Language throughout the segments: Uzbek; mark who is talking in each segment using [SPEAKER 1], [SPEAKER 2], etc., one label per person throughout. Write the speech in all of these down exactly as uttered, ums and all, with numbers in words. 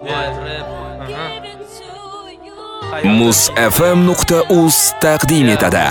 [SPEAKER 1] muz f m nuqta uz taqdim etadi.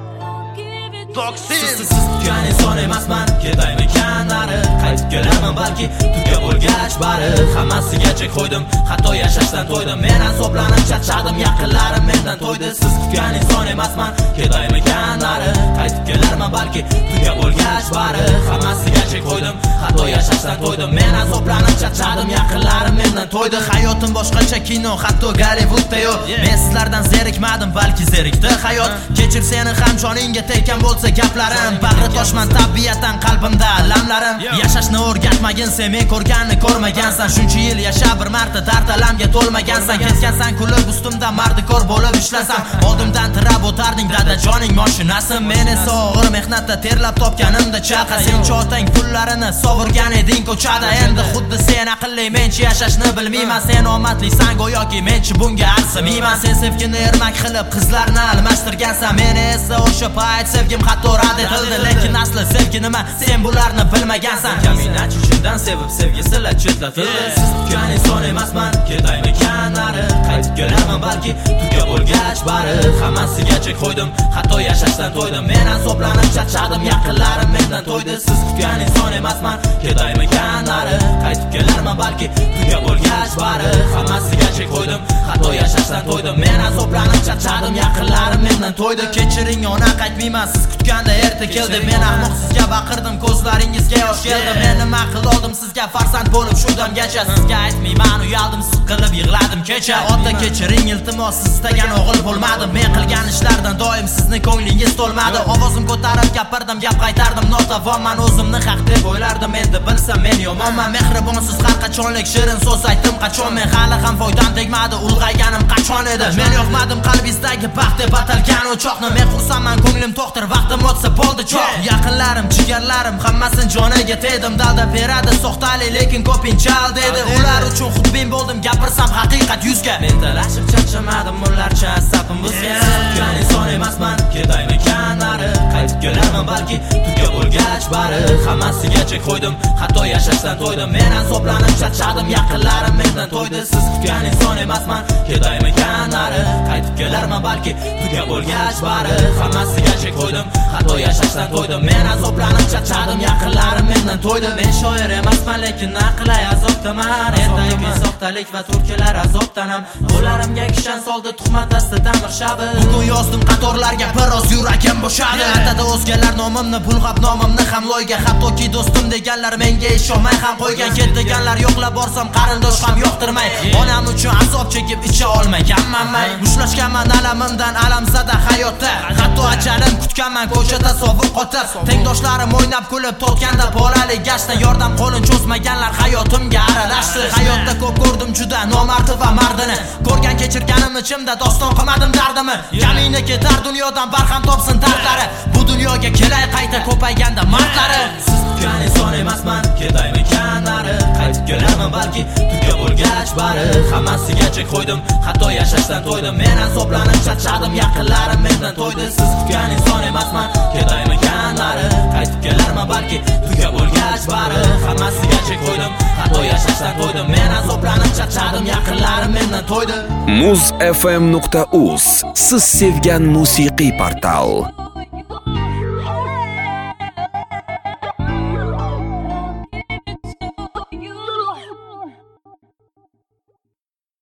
[SPEAKER 2] Siz kutgan inson emasman, ketaymi kanari qaytib kelaman balki tuga bo'lgach bari hammasiga chek qo'ydim, hatto yashashdan to'ydim, men azoblanib charchadim, yaqinlarim mendan to'ydi. Siz kutgan inson emasman, ketaymi kanari qaytib kelarman balki tuga bo'lgach bari hammasiga chek qo'ydim, hatto yashashdan to'ydim, men azoblanib charchadim, yaqinlarim mendan to'ydi. Hayotim boshqacha kino, hatto Gollywoodda yo'q. Men sizlardan zerikmadim, balki zerikdi hayot. Kechir seni ham joningga tekkan bo'lsa gaplarim, bag'ri toshman tabiatan qalbimda lamlarim. Yashashni o'rgatmagin sen, men ko'rganni ko'rmagansan. Shuncha yil yasha bir marta dard alamga to'lmagansan. Ketgansan kulib ustimda mardikor bo'lib ishlasam, oldimdan tirab o'tarding dadajoning moshinasi. Men esa og'ir mehnatda terlab topganimda chaqa. Sen chotang pullarini sovurgan eding ko'chada. Endi xuddi sen aqlli, menchi yashashni bilmayman. Sen omadlisan go'yoki menchi bunga arzimayman. Sen sevgini ermak qilib qizlarni almashtirgansan. Men esa o'sha payt sevgim hatto rad etildi, lekin asli sevgi nima sen bularni bilmagansan. Kaminachi uchundan sevib sevgisilar chetlatildi. Siz kutgan inson emasman, ketaymi kanari qaytib kelaman balki tuga bo'lgach bari hammasiga chek qo'ydim, hatto yashashdan to'ydim, men azoblanib charchadim, yaqinlarim mendan to'ydi. Siz kutgan inson emasman, ketaymi kanari qaytib kelarman balki tuga bo'lgach bari hammasiga chek qo'ydim, hatto yashashdan to'ydim, men azoblanib charchadim, yaqinlarim mendan to'ydi. Kechiring ona, qaytmayman siz kutganda erta keldi. Men ahmoq sizga baqirdim, ko'zlaringizga yosh keldi. Men nima qildim sizga farzand bo'lib shu damgacha. Sizga aytmayman, uyaldim, siqilib yig'ladim kecha. Ota kechiring iltimos, siz istagan o'g'il bo'lmadim. Men qilgan ishlardan doim sizni ko'nglingiz to'lmadi. Ovozim ko'tarib gapirdim, gap qaytardim, notavonman, o'zimni haq deb o'ylardim. Endi bilsam men yomonman, mehribonsiz har qachonlik shirin so'z aytdim qachon. Men hali ham foydam tegmadi, ulg'ayganim qachon edi. Men yoqmadim qalbingizdagi baxt deb atalgan o'choqni. Men xursandman, ko'nglim to'xtir, vaqtim o'tsa bo'ldi choq. Yaqinlarim, jigarlarim hammasini joniga tegdim. Dalda beradi soxtalik, lekin ko'pinchal dedi. Ular uchun xudbin bo'ldim, gapirsam haqiqat yuzga. Men talashib charchamadim, ularcha asabim buzgan. Kutgan inson emasman, ketaymi kanari qaytib kelaman balki tuga bo'lgach bari hammasiga chek qo'ydim, hatto yashashdan to'ydim, men azoblanib charchadim, yaqinlarim mendan to'ydi. Siz kutgan inson emasman, ketaymi kanari qaytib kelarman balki tuga bo'lgach bari hammasiga chek qo'ydim, hatto yashashdan to'ydim, men azoblanib charchadim, yaqinlarim mendan to'ydi. Men shoir emasman, lekin naqlay azobdaman. Ertaga soxtalik va turkilar azobdanam. Qo'llarimga kishan soldi tuhmat dastidan mirshabi. Bugun yozdim qatorlarga, biroz yuragim bo'shadi. Atada o'zgalar nomimni bulg'ab, nomimni ham loyga. Hattoki do'stim deganlar menga ishonmay ham qo'ygan. Ketganlar yo'qlab borsam qarindosh ham yoqtirmay. Onam uchun azob chekib icha olmaganman. Mushlashganman alamimdan, alamzada hayotda. Hatto ajalim kutganman ko'chada sovuq qotib. Tengdoshlarim o'ynab kulib totganda bolalik gashda. Yordam qo'lin cho'zmaganlar hayotimga aralashdi. Hayotda ko'p ko'rdim juda nomardi va mardini. Ko'rgan kechirganim ichimda doston qilmadim dardimni. Kamina ketar dunyodan barham topsin dardlari. Bu dunyoga kelay qayta ko'payganda mardlari. Siz kutgan inson emasman, ketaymi kanari qaytib kelaman balki tuga bo'lgach bari hammasiga chek qo'ydim, hatto yashashdan to'ydim, men azoblanib charchadim, yaqinlarim mendan to'ydi. Siz kutgan inson emasman, ketaymi kanari qaytib kelarman balki tuga bo'lgach bari hammasiga chek qo'ydim, hatto yashashdan to'ydim, men azoblanib charchadim, yaqinlarim mendan to'ydi.
[SPEAKER 1] muz f m nuqta uz siz sevgan musiqiy portal.